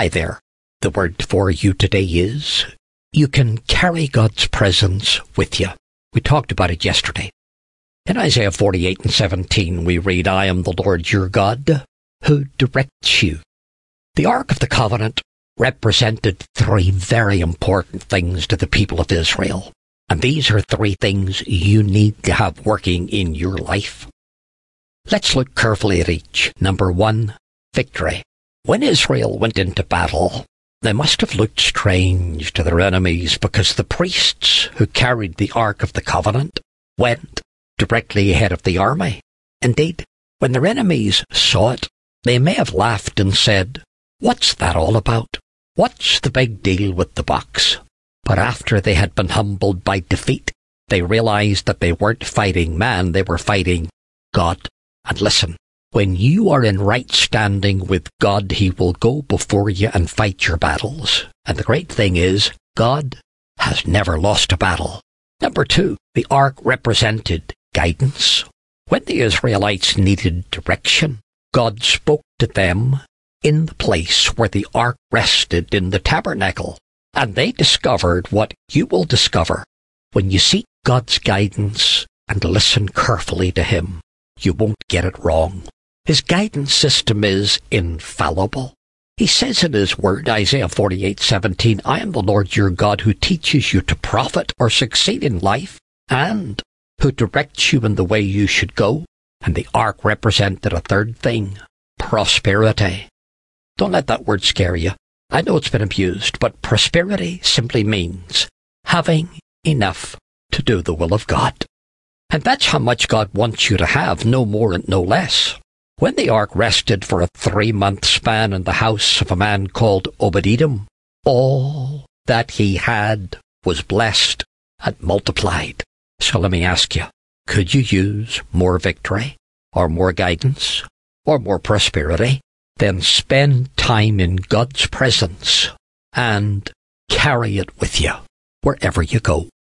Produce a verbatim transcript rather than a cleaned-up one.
Hi there. The word for you today is, you can carry God's presence with you. We talked about it yesterday. In Isaiah forty-eight and seventeen, we read, I am the Lord your God, who directs you. The Ark of the Covenant represented three very important things to the people of Israel. And these are three things you need to have working in your life. Let's look carefully at each. Number one, victory. When Israel went into battle, they must have looked strange to their enemies because the priests who carried the Ark of the Covenant went directly ahead of the army. Indeed, when their enemies saw it, they may have laughed and said, "What's that all about? What's the big deal with the box?" But after they had been humbled by defeat, they realized that they weren't fighting man, they were fighting God. And listen, when you are in right standing with God, He will go before you and fight your battles. And the great thing is, God has never lost a battle. Number two, the ark represented guidance. When the Israelites needed direction, God spoke to them in the place where the ark rested in the tabernacle. And they discovered what you will discover when you seek God's guidance and listen carefully to Him. You won't get it wrong. His guidance system is infallible. He says in His word, Isaiah forty-eight seventeen, I am the Lord your God who teaches you to profit or succeed in life and who directs you in the way you should go. And the ark represented a third thing, prosperity. Don't let that word scare you. I know it's been abused, but prosperity simply means having enough to do the will of God. And that's how much God wants you to have, no more and no less. When the ark rested for a three-month span in the house of a man called Obed-Edom, all that he had was blessed and multiplied. So let me ask you, could you use more victory, or more guidance, or more prosperity? Then spend time in God's presence and carry it with you wherever you go.